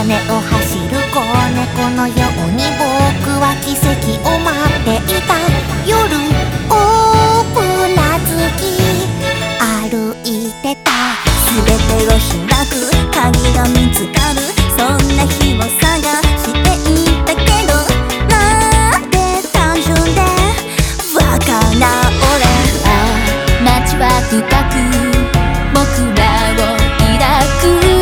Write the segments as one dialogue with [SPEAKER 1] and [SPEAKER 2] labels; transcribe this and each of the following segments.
[SPEAKER 1] 羽を走る子猫のように僕は奇跡を待っていた。夜をぶらつき歩いてた。全てを開く鍵が見つかる、そんな日を探していたけど、なんて単純でバカな俺。街は深く僕らを抱く。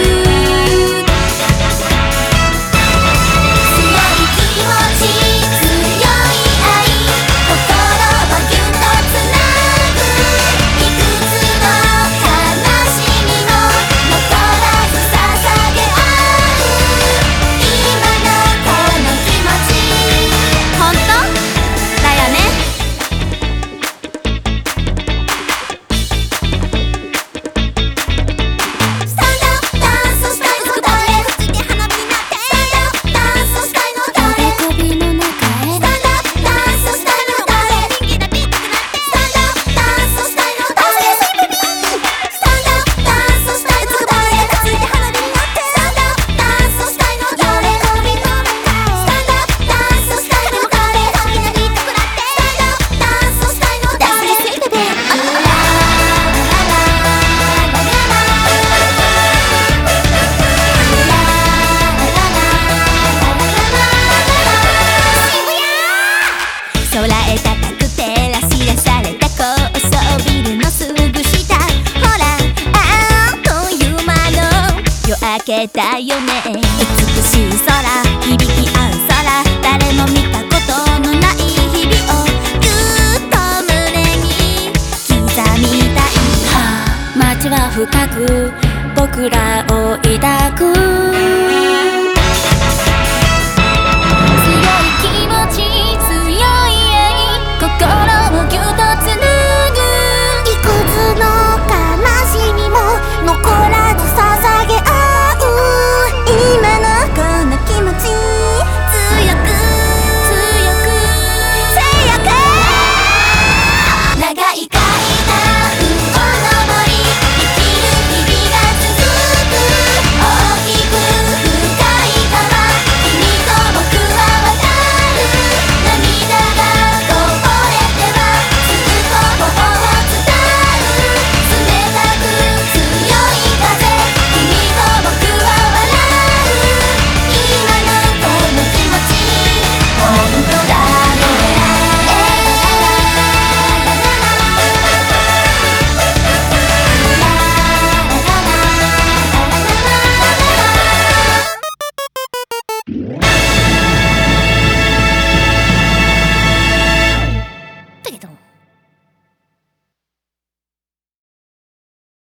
[SPEAKER 1] 空へ高く照らし出された高層ビルのすぐ下。ほらあっという間の夜明けだよね。美しい空響き合う空、誰も見たことのない日々をぎゅっと胸に刻みたい。街は深く僕らを抱く。